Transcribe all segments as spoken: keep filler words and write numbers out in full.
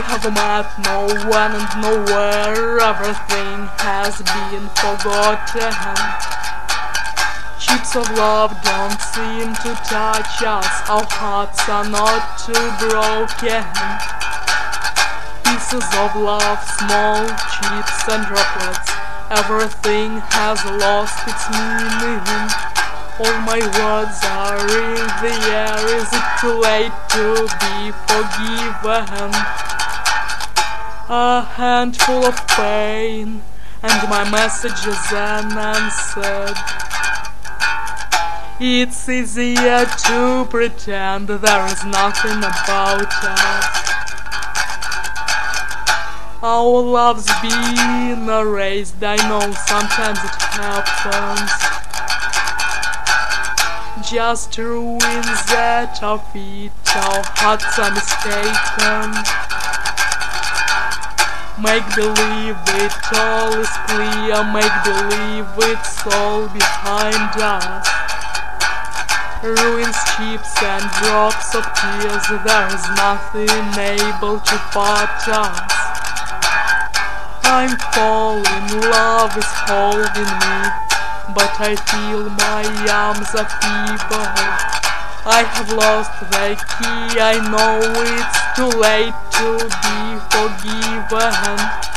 have met no one and nowhere, everything has been forgotten. Chips of love don't seem to touch us, our hearts are not too broken. Pieces of love, small chips and droplets, everything has lost its meaning. All my words are in the air, is it too late to be forgiven? A handful of pain, and my message is unanswered. It's easier to pretend there is nothing about us. Our love's been erased, I know sometimes it happens. Just ruins at our feet, our hearts are mistaken. Make believe it all is clear, make believe it's all behind us. Ruins, chips and drops of tears, there is nothing able to part us. I'm falling, love is holding me, but I feel my arms are feeble. I have lost the key, I know it's too late to be forgiven.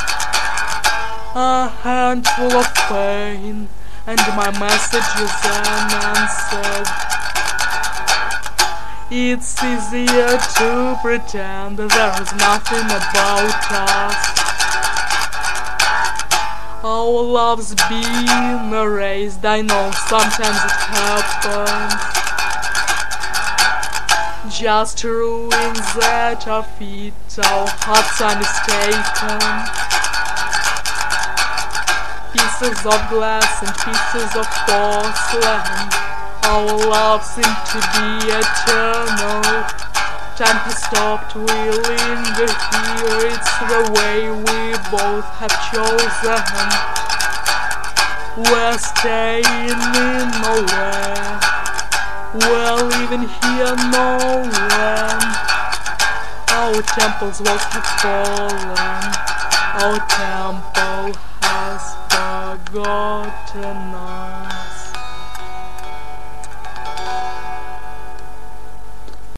A handful of pain, and my message is unanswered. It's easier to pretend there is nothing about us. Our love's been erased, I know sometimes it happens. Just ruins at our feet, our hearts are mistaken. Pieces of glass and pieces of porcelain, our love seemed to be eternal. Time has stopped, we linger here, it's the way we both have chosen. We're staying in nowhere, we're living here nowhere. Our temple's walls have fallen, our temple has forgotten us.